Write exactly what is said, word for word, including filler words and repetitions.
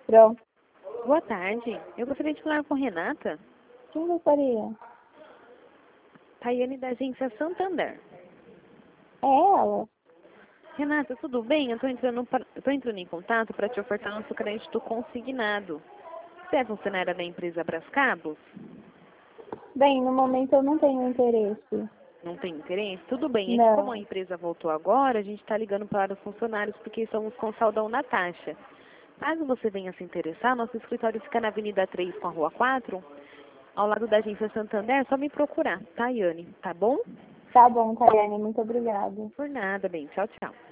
Pronto. Boa tarde. Eu gostaria de falar com Renata. Quem gostaria? Tayane da agência Santander. É ela. Renata, tudo bem? Eu estou entrando, pra- eu tô entrando em contato para te ofertar nosso crédito consignado. Você é funcionária da empresa Brascabos? Bem, no momento eu não tenho interesse. Não tem interesse? Tudo bem. É que como a Não. empresa voltou agora, a gente está ligando para os funcionários porque estamos com saldão na taxa. Caso você venha se interessar, nosso escritório fica na Avenida três com a Rua quatro, ao lado da agência Santander. É só me procurar, Tayane, tá bom? Tá bom, Tayane. Muito obrigada. Por nada, bem. Tchau, tchau.